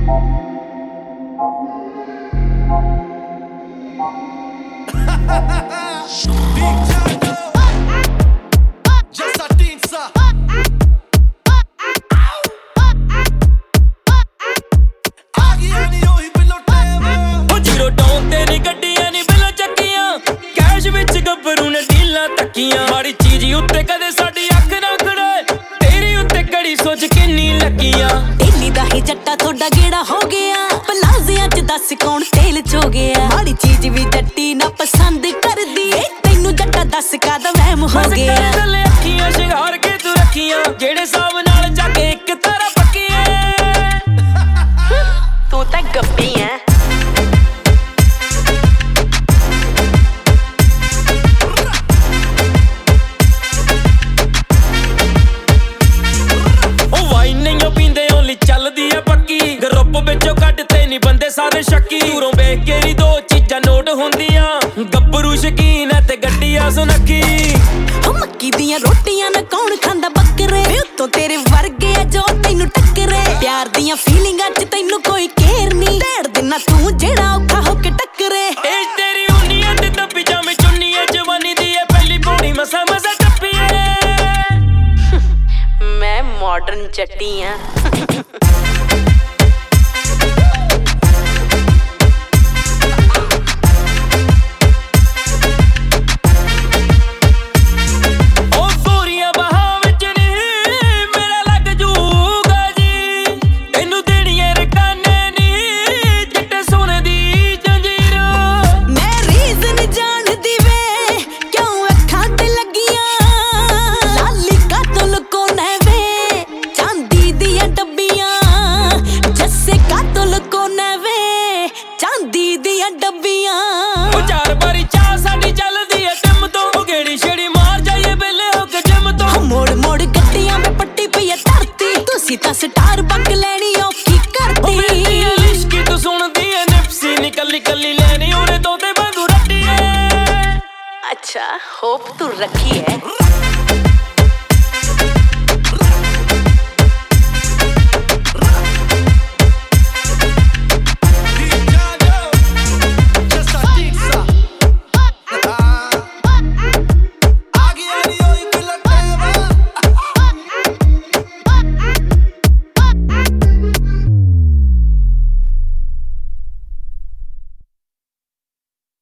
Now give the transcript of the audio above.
माड़ी चीज उत्ते कदे साडी अख ना खड़े तेरी उत्ते कड़ी सोच किन्नी लगियां दिल्ली दा ही जट्टा थोड़ा गेड़ा हो गया पलाजियां च दस कौन तेल चो गया माड़ी चीज भी जट्टी ना पसंद कर दी तैनू जट्टा दस कादा वहम हो गया थल्ले अखियां शिंगार के तू रखियां जेड़े साब नाल जाके एक तारा पक्कियां तू तां गप्पी है सारे शक्की दूरों वेख के री दो चीजां नोट होंदियां गब्बरू शकीन है ते गड्डियां सुनक्की मक्की दियां रोटियां ना कौन खांदा बकरे तो तेरे वर्गे जो तैनू टक्करे प्यार दियां फीलिंगां च तैनू कोई केयर नहीं ढेड़ देना तू जेड़ा औखा होके टक्करे ए तेरी उन्नियां ते दब्बी जामे चुन्नियां जवानी दी है पहली पौड़ी मसा मसा टप्पी है मैं मॉडर्न जट्टी हां स्टार बक लेनी औखी करती लिश्की तू सुनदी है निप्सी निकली कली लेनी उरे तोते वांगू रट्टी है अच्छा होप तू रखी है